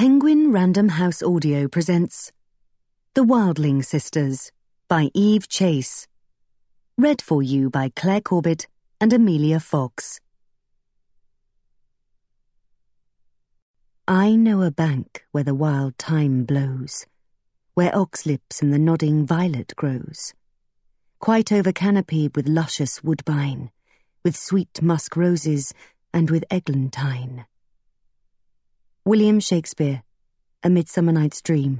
Penguin Random House Audio presents The Wildling Sisters by Eve Chase. Read for you by Claire Corbett and Amelia Fox. I know a bank where the wild thyme blows, where oxlips and the nodding violet grows, quite over-canopied with luscious woodbine, with sweet musk roses and with eglantine. William Shakespeare, A Midsummer Night's Dream.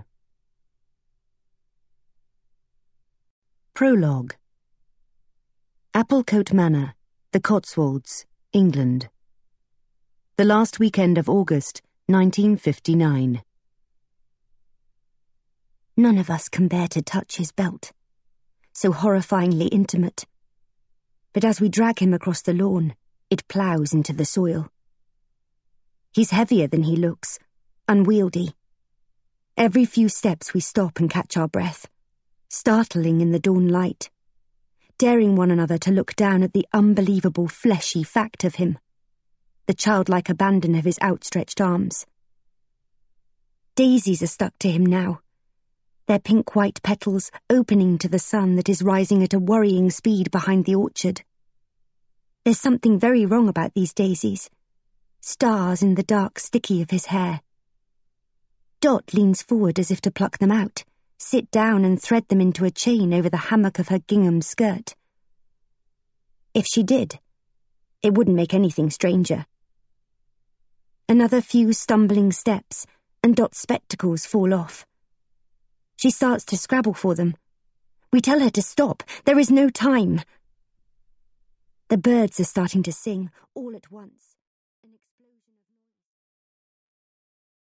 Prologue. Applecote Manor, the Cotswolds, England. The last weekend of August, 1959. None of us can bear to touch his belt, so horrifyingly intimate. But as we drag him across the lawn, it ploughs into the soil. He's heavier than he looks, unwieldy. Every few steps we stop and catch our breath, startling in the dawn light, daring one another to look down at the unbelievable fleshy fact of him, the childlike abandon of his outstretched arms. Daisies are stuck to him now, their pink-white petals opening to the sun that is rising at a worrying speed behind the orchard. There's something very wrong about these daisies. Stars in the dark sticky of his hair. Dot leans forward as if to pluck them out, sit down and thread them into a chain over the hammock of her gingham skirt. If she did, it wouldn't make anything stranger. Another few stumbling steps, and Dot's spectacles fall off. She starts to scrabble for them. We tell her to stop. There is no time. The birds are starting to sing all at once.